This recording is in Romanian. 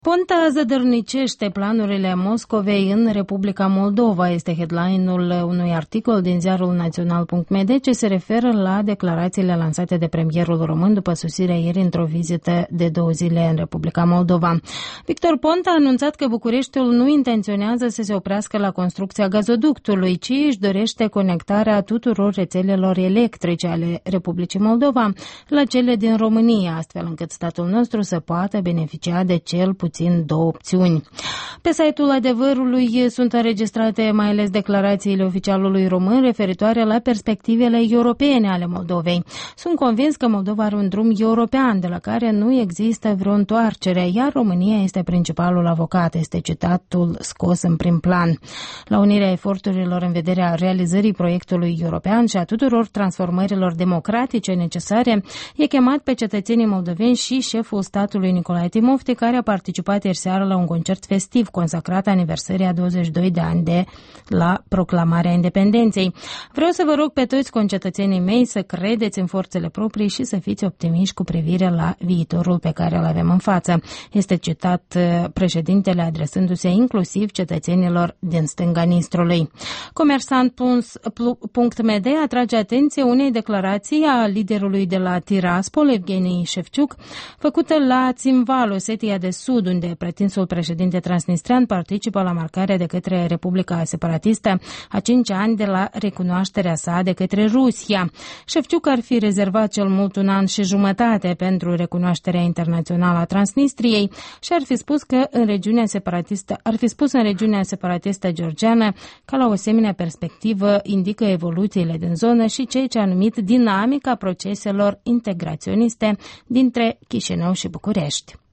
Ponta zădărnicește planurile Moscovei în Republica Moldova, este headline-ul unui articol din ziarul național.md ce se referă la declarațiile lansate de premierul român după sosirea ieri într-o vizită de 2 zile în Republica Moldova. Victor Ponta a anunțat că Bucureștiul nu intenționează să se oprească la construcția gazoductului, ci își dorește conectarea tuturor rețelelor electrice ale Republicii Moldova la cele din România, astfel încât statul nostru să poată beneficia de cel puțin 2 opțiuni. Pe site-ul Adevărului sunt înregistrate mai ales declarațiile oficialului român referitoare la perspectivele europene ale Moldovei. Sunt convins că Moldova are un drum european de la care nu există vreo întoarcere, iar România este principalul avocat, este citatul scos în prim plan. La unirea eforturilor în vederea realizării proiectului european și a tuturor transformărilor democratice necesare, e chemat pe cetățenii moldoveni și șeful statului Nicolae Timofti, care a participat ieri seară la un concert festiv consacrat aniversării a 22 de ani de la proclamarea independenței. Vreau să vă rog pe toți concetățenii mei să credeți în forțele proprii și să fiți optimiști cu privire la viitorul pe care îl avem în față. Este citat președintele adresându-se inclusiv cetățenilor din stânga Nistrului. Comersant.md atrage atenție unei declarații a liderului de la Tiraspol, Evgeni Șefciuc, făcută la Țimval, Osetia de Sud, unde pretinsul președinte transnistrean participă la marcarea de către Republica Separatistă a 5 ani de la recunoașterea sa de către Rusia. Șefciuc ar fi rezervat cel mult 1 an și jumătate pentru recunoașterea internațională a Transnistriei și ar fi spus în regiunea separatistă georgiană că la o asemenea perspectivă indică evoluțiile din zonă și ceea ce a numit dinamica proceselor integraționiste dintre Chișinău și București.